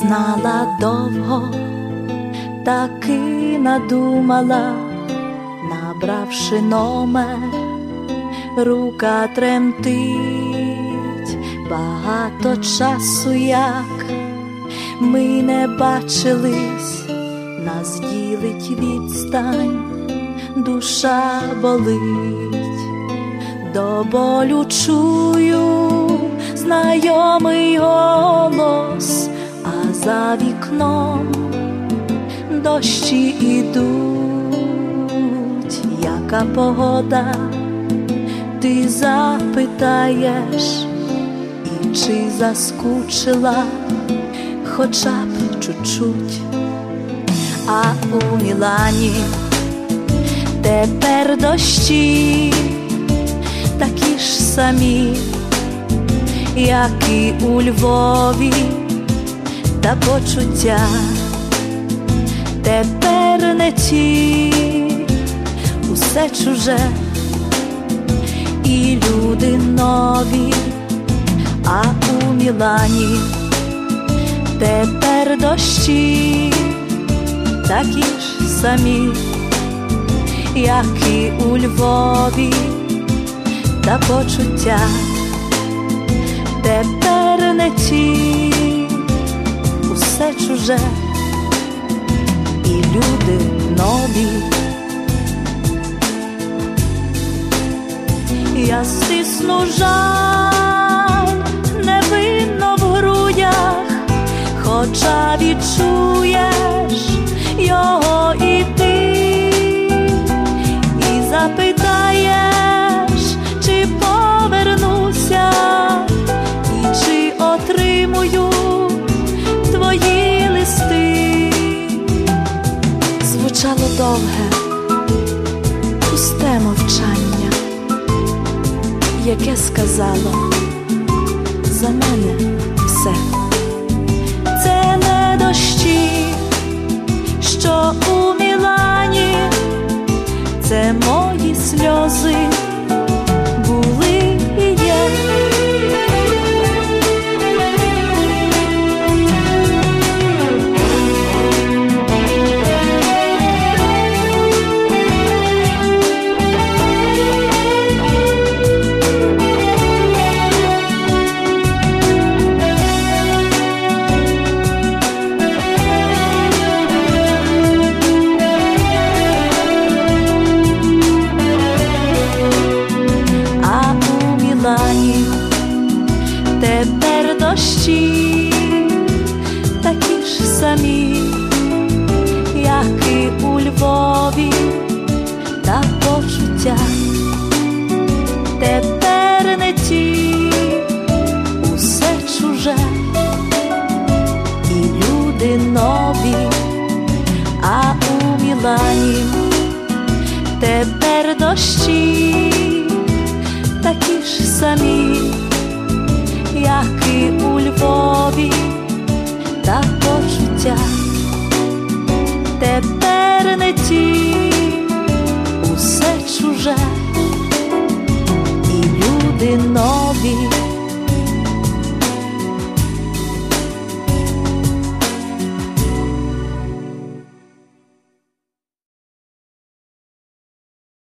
знала довго, таки надумала, набравши номер, рука тремтить. Багато часу, як ми не бачились, нас ділить відстань, душа болить. До болю чую знайомий голос, а за вікном дощі ідуть. Яка погода, ти запитаєш, і чи заскучила хоча б чуть-чуть. А у Мілані тепер дощі такі ж самі, як і у Львові, та почуття тепер не ті, усе чуже і люди нові. А у Мілані тепер дощі такі ж самі, як і у Львові, та почуття тепер не ті, усе чуже і люди нові. Я стисну жаль невинно в грудях, хоча відчуєш його і ти, і запитаєш, чи повернуся, і чи отримую твої листи. Звучало довге, пусте мовчання, яке сказало за мене все. Це не дощі, що у Мілані, це мої сльози були і є. Тепер дощі такі ж самі, як і у Львові, та почуття тепер не ті, усе чуже і люди нові. А у Мілані тепер дощі такі ж самі, як і у Львові, та почуття тепер не ті,